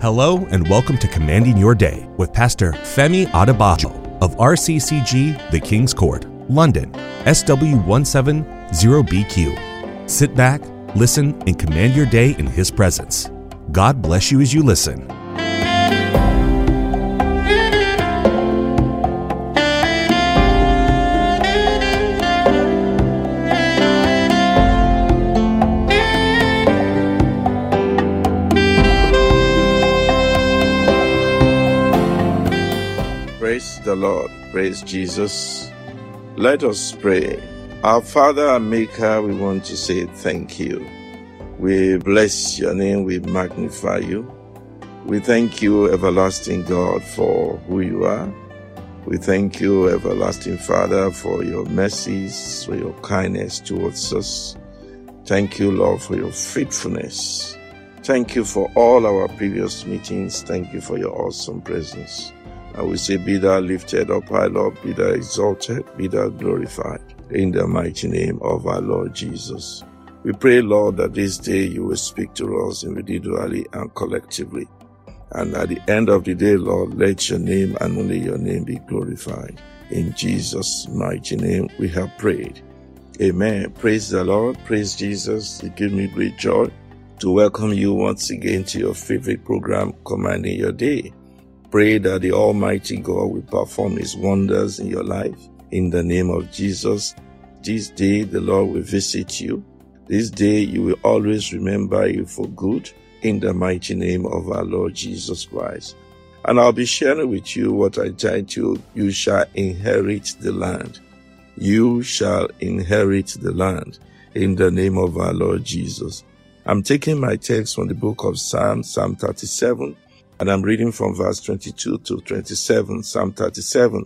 Hello and welcome to Commanding Your Day with Pastor Femi Adebayo of RCCG, The King's Court, London, SW170BQ. Sit back, listen, and command your day in His presence. God bless you as you listen. Praise the Lord. Praise Jesus. Let us pray. Our Father and Maker, we want to say thank you. We bless your name. We magnify you. We thank you, everlasting God, for who you are. We thank you, everlasting Father, for your mercies, for your kindness towards us. Thank you, Lord, for your faithfulness. Thank you for all our previous meetings. Thank you for your awesome presence. I will say, be thou lifted up, high Lord, be thou exalted, be thou glorified, in the mighty name of our Lord Jesus. We pray, Lord, that this day you will speak to us individually and collectively. And at the end of the day, Lord, let your name and only your name be glorified. In Jesus' mighty name we have prayed. Amen. Praise the Lord. Praise Jesus. It gives me great joy to welcome you once again to your favorite program, Commanding Your Day. Pray that the Almighty God will perform His wonders in your life. In the name of Jesus, this day the Lord will visit you. This day you will always remember you for good. In the mighty name of our Lord Jesus Christ. And I'll be sharing with you what I titled, You Shall Inherit the Land. You shall inherit the land. In the name of our Lord Jesus. I'm taking my text from the book of Psalm 37. And I'm reading from verse 22 to 27, Psalm 37,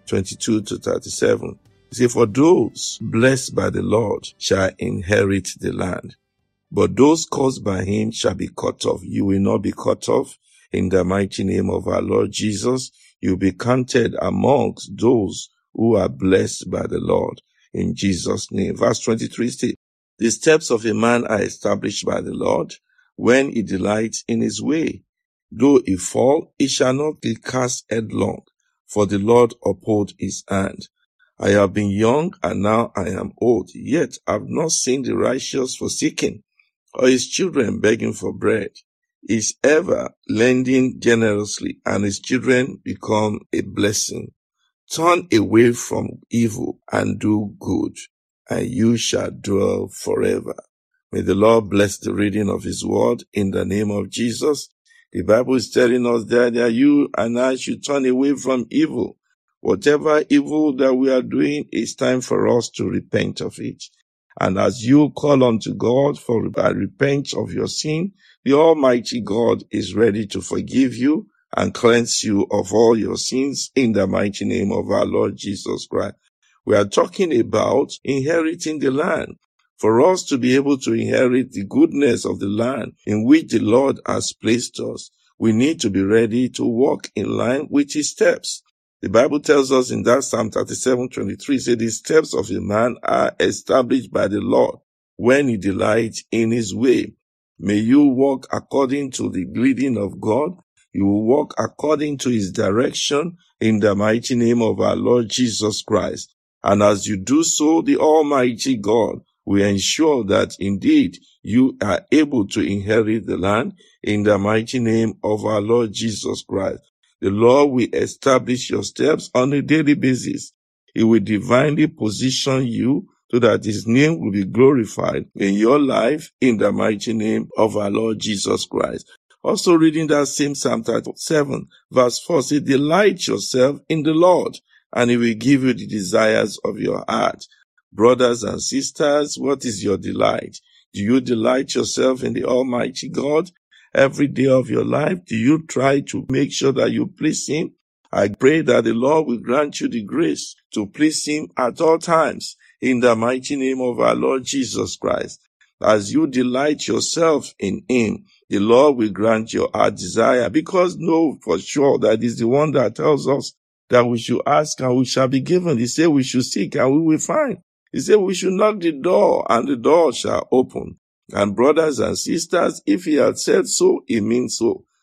22 to 37. It says, for those blessed by the Lord shall inherit the land, but those cursed by him shall be cut off. You will not be cut off. In the mighty name of our Lord Jesus, you'll be counted amongst those who are blessed by the Lord. In Jesus' name. Verse 23 says, the steps of a man are established by the Lord when he delights in his way. Though he fall, he shall not be cast headlong, for the Lord uphold his hand. I have been young, and now I am old, yet I have not seen the righteous forsaken, or his children begging for bread. He is ever lending generously, and his children become a blessing. Turn away from evil and do good, and you shall dwell forever. May the Lord bless the reading of his word in the name of Jesus. The Bible is telling us that you and I should turn away from evil. Whatever evil that we are doing, it's time for us to repent of it. And as you call unto God for repent of your sin, the Almighty God is ready to forgive you and cleanse you of all your sins in the mighty name of our Lord Jesus Christ. We are talking about inheriting the land. For us to be able to inherit the goodness of the land in which the Lord has placed us, we need to be ready to walk in line with his steps. The Bible tells us in that Psalm 37:23, says the steps of a man are established by the Lord when he delights in his way. May you walk according to the leading of God. You will walk according to his direction in the mighty name of our Lord Jesus Christ. And as you do so, the Almighty God we ensure that indeed you are able to inherit the land in the mighty name of our Lord Jesus Christ. The Lord will establish your steps on a daily basis. He will divinely position you so that his name will be glorified in your life in the mighty name of our Lord Jesus Christ. Also reading that same Psalm 37 verse 4 says, delight yourself in the Lord, and he will give you the desires of your heart. Brothers and sisters, what is your delight? Do you delight yourself in the Almighty God? Every day of your life, do you try to make sure that you please him? I pray that the Lord will grant you the grace to please him at all times in the mighty name of our Lord Jesus Christ. As you delight yourself in him, the Lord will grant your heart desire, because know for sure that is the one that tells us that we should ask and we shall be given. He said we should seek and we will find. He said we should knock the door and the door shall open. And brothers and sisters, if he had said so, it means so.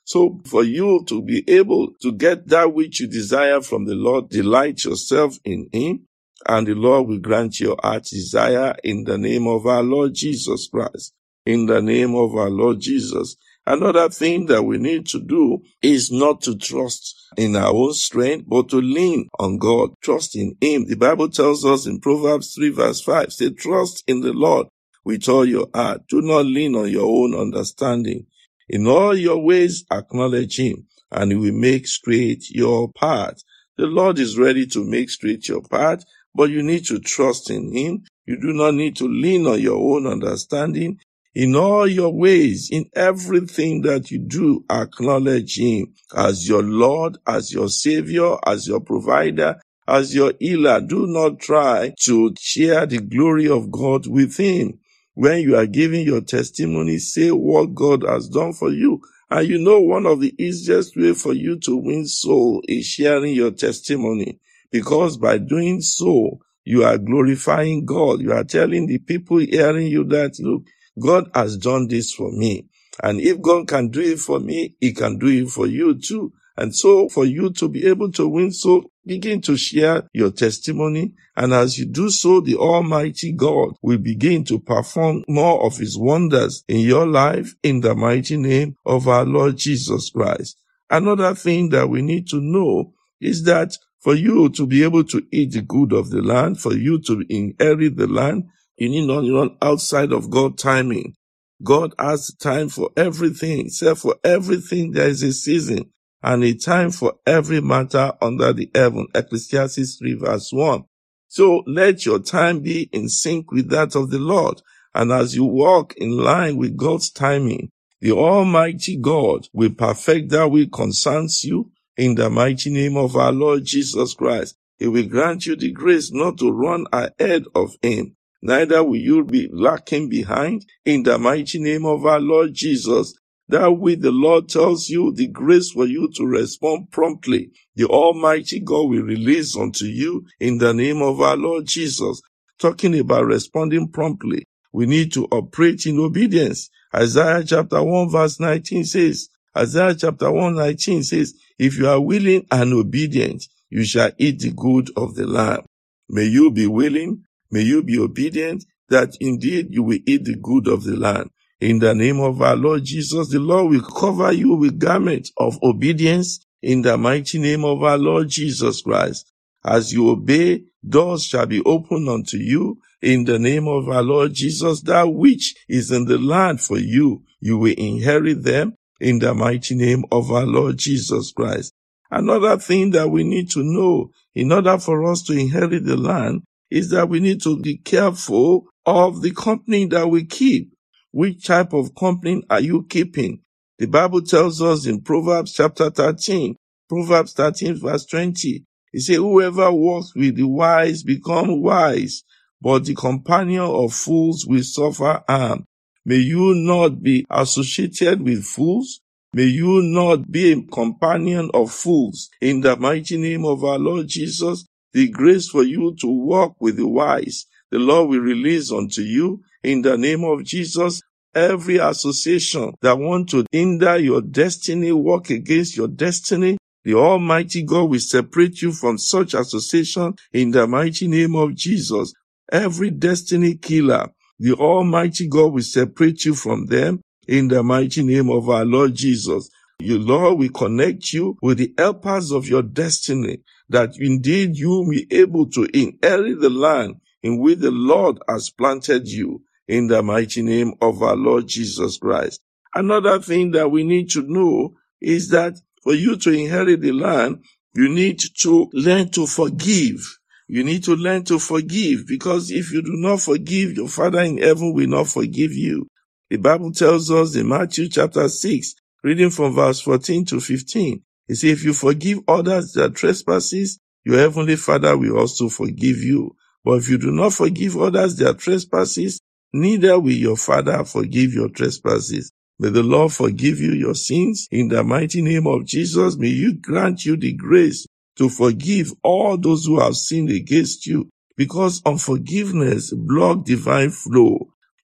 So for you to be able to get that which you desire from the Lord, delight yourself in Him, and the Lord will grant your heart's desire in the name of our Lord Jesus Christ. In the name of our Lord Jesus. Another thing that we need to do is not to trust in our own strength, but to lean on God. Trust in Him. The Bible tells us in Proverbs 3 verse 5, say, trust in the Lord with all your heart. Do not lean on your own understanding. In all your ways acknowledge Him, and He will make straight your path. The Lord is ready to make straight your path, but you need to trust in Him. You do not need to lean on your own understanding. In all your ways, in everything that you do, acknowledge Him as your Lord, as your Savior, as your provider, as your healer. Do not try to share the glory of God with Him. When you are giving your testimony, say what God has done for you. And you know one of the easiest way for you to win soul is sharing your testimony. Because by doing so, you are glorifying God. You are telling the people hearing you that, look, God has done this for me. And if God can do it for me, He can do it for you too. And so for you to be able to win soul, begin to share your testimony. And as you do so, the Almighty God will begin to perform more of His wonders in your life in the mighty name of our Lord Jesus Christ. Another thing that we need to know is that for you to be able to eat the good of the land, for you to inherit the land, you need not run outside of God's timing. God has time for everything. Except for everything, there is a season and a time for every matter under the heaven. Ecclesiastes 3 verse 1. So let your time be in sync with that of the Lord. And as you walk in line with God's timing, the Almighty God will perfect that which concerns you in the mighty name of our Lord Jesus Christ. He will grant you the grace not to run ahead of Him. Neither will you be lacking behind in the mighty name of our Lord Jesus. That which the Lord tells you, the grace for you to respond promptly, the Almighty God will release unto you in the name of our Lord Jesus. Talking about responding promptly, we need to operate in obedience. Isaiah chapter 1 verse 19 says, Isaiah chapter 1:19 says, if you are willing and obedient, you shall eat the good of the land. May you be willing, may you be obedient, that indeed you will eat the good of the land. In the name of our Lord Jesus, the Lord will cover you with garments of obedience in the mighty name of our Lord Jesus Christ. As you obey, doors shall be opened unto you in the name of our Lord Jesus. That which is in the land for you, you will inherit them in the mighty name of our Lord Jesus Christ. Another thing that we need to know in order for us to inherit the land is that we need to be careful of the company that we keep. Which type of company are you keeping? The Bible tells us in Proverbs chapter 13, Proverbs 13 verse 20, it says, whoever walks with the wise become wise, but the companion of fools will suffer harm. May you not be associated with fools. May you not be a companion of fools. In the mighty name of our Lord Jesus, the grace for you to walk with the wise, the Lord will release unto you in the name of Jesus. Every association that want to hinder your destiny, work against your destiny, the Almighty God will separate you from such association in the mighty name of Jesus. Every destiny killer, the Almighty God will separate you from them in the mighty name of our Lord Jesus. Your Lord will connect you with the helpers of your destiny, that indeed you will be able to inherit the land in which the Lord has planted you in the mighty name of our Lord Jesus Christ. Another thing that we need to know is that for you to inherit the land, you need to learn to forgive. You need to learn to forgive, because if you do not forgive, your Father in heaven will not forgive you. The Bible tells us in Matthew chapter 6, reading from verse 14 to 15, it says, if you forgive others their trespasses, your heavenly Father will also forgive you. But if you do not forgive others their trespasses, neither will your Father forgive your trespasses. May the Lord forgive you your sins in the mighty name of Jesus. May you grant you the grace to forgive all those who have sinned against you, because unforgiveness blocks divine flow.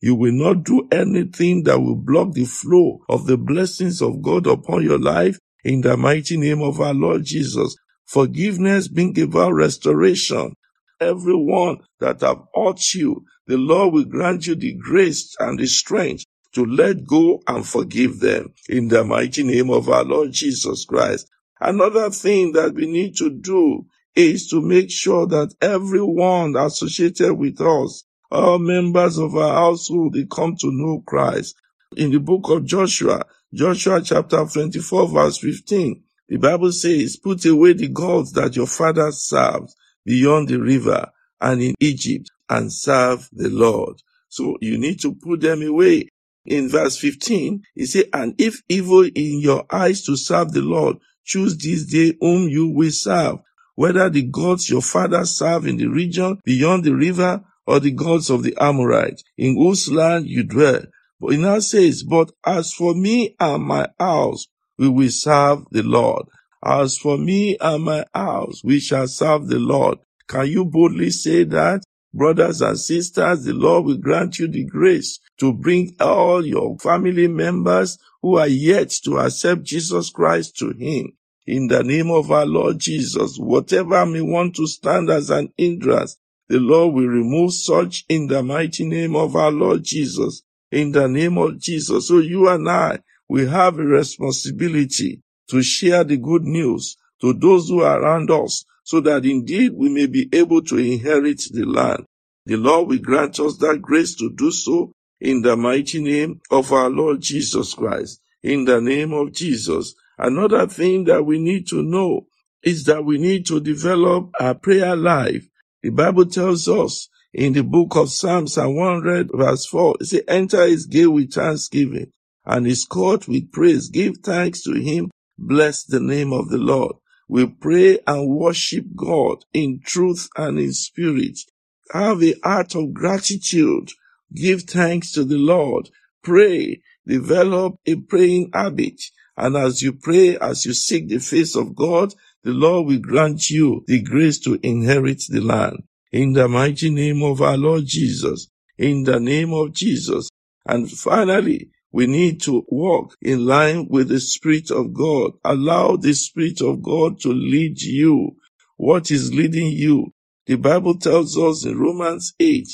You will not do anything that will block the flow of the blessings of God upon your life in the mighty name of our Lord Jesus. Forgiveness brings about restoration. Everyone that have hurt you, the Lord will grant you the grace and the strength to let go and forgive them in the mighty name of our Lord Jesus Christ. Another thing that we need to do is to make sure that everyone associated with us, all members of our household, they come to know Christ. In the book of Joshua chapter 24 verse 15, the Bible says, put away the gods that your fathers served beyond the river and in Egypt and serve the Lord. So you need to put them away. In verse 15, it says, and if evil in your eyes to serve the Lord, choose this day whom you will serve, whether the gods your fathers serve in the region beyond the river or the gods of the Amorites, in whose land you dwell. But it now says, but as for me and my house, we will serve the Lord. As for me and my house, we shall serve the Lord. Can you boldly say that? Brothers and sisters, the Lord will grant you the grace to bring all your family members who are yet to accept Jesus Christ to Him. In the name of our Lord Jesus, whatever may want to stand as an hindrance, the Lord will remove such in the mighty name of our Lord Jesus. In the name of Jesus. So you and I, we have a responsibility to share the good news to those who are around us, so that indeed we may be able to inherit the land. The Lord will grant us that grace to do so in the mighty name of our Lord Jesus Christ. In the name of Jesus. Another thing that we need to know is that we need to develop our prayer life. The Bible tells us in the book of Psalms 100 verse 4, it says, enter his gate with thanksgiving and his court with praise. Give thanks to him. Bless the name of the Lord. We pray and worship God in truth and in spirit. Have a heart of gratitude. Give thanks to the Lord. Pray. Develop a praying habit. And as you pray, as you seek the face of God, the Lord will grant you the grace to inherit the land. In the mighty name of our Lord Jesus. In the name of Jesus. And finally, we need to walk in line with the Spirit of God. Allow the Spirit of God to lead you. What is leading you? The Bible tells us in Romans 8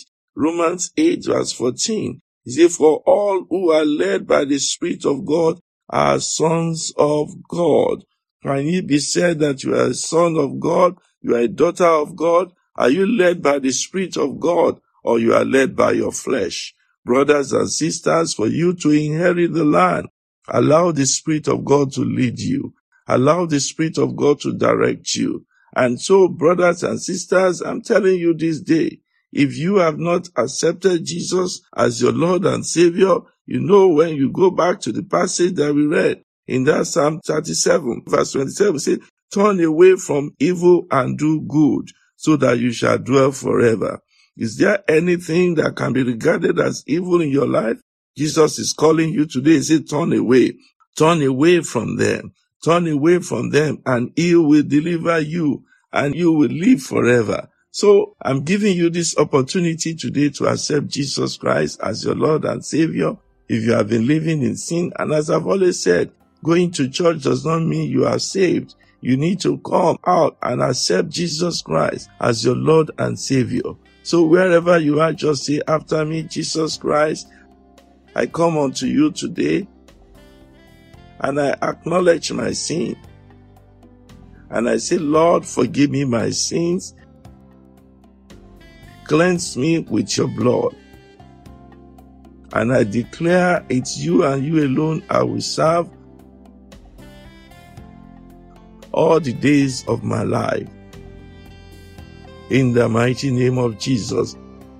verse 14, it says, for all who are led by the Spirit of God are sons of God. Can it be said that you are a son of God? You are a daughter of God? Are you led by the Spirit of God, or you are led by your flesh? Brothers and sisters, for you to inherit the land, allow the Spirit of God to lead you. Allow the Spirit of God to direct you. And so, brothers and sisters, I'm telling you this day, if you have not accepted Jesus as your Lord and Savior, you know when you go back to the passage that we read in that Psalm 37, verse 27, it says, turn away from evil and do good, so that you shall dwell forever. Is there anything that can be regarded as evil in your life? Jesus is calling you today. He said, turn away from them. Turn away from them, and he will deliver you, and you will live forever. So I'm giving you this opportunity today to accept Jesus Christ as your Lord and Savior. If you have been living in sin, and as I've always said, going to church does not mean you are saved. You need to come out and accept Jesus Christ as your Lord and Savior. So wherever you are, just say after me, Jesus Christ, I come unto you today, and I acknowledge my sin. And I say, Lord, forgive me my sins. Cleanse me with your blood. And I declare it's you and you alone I will serve all the days of my life. In the mighty name of Jesus,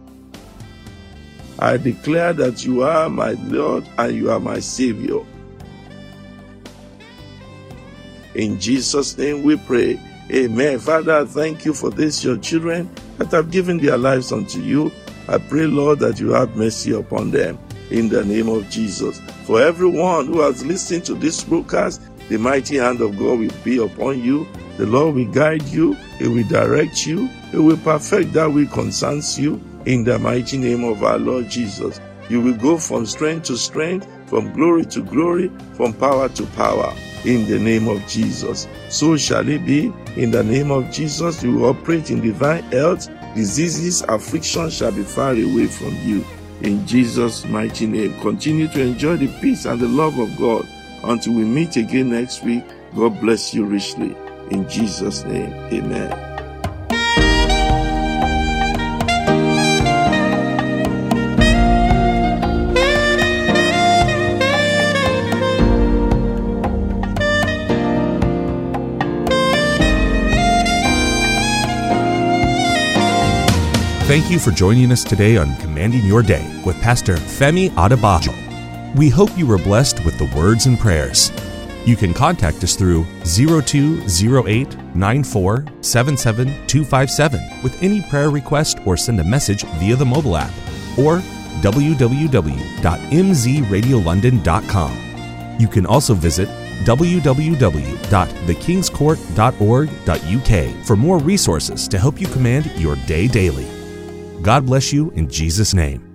I declare that you are my Lord and you are my Savior. In Jesus' name we pray. Amen. Father, thank you for this, your children that have given their lives unto you. I pray, Lord, that you have mercy upon them in the name of Jesus. For everyone who has listened to this broadcast, the mighty hand of God will be upon you. The Lord will guide you. He will direct you. He will perfect that which concerns you in the mighty name of our Lord Jesus. You will go from strength to strength, from glory to glory, from power to power. In the name of Jesus. So shall it be. In the name of Jesus, you will operate in divine health. Diseases, affliction shall be far away from you. In Jesus' mighty name, continue to enjoy the peace and the love of God. Until we meet again next week, God bless you richly. In Jesus' name, amen. Thank you for joining us today on Commanding Your Day with Pastor Femi Adebayo. We hope you were blessed with the words and prayers. You can contact us through 0208-9477-257 with any prayer request or send a message via the mobile app or www.mzradiolondon.com. You can also visit www.thekingscourt.org.uk for more resources to help you command your day daily. God bless you in Jesus' name.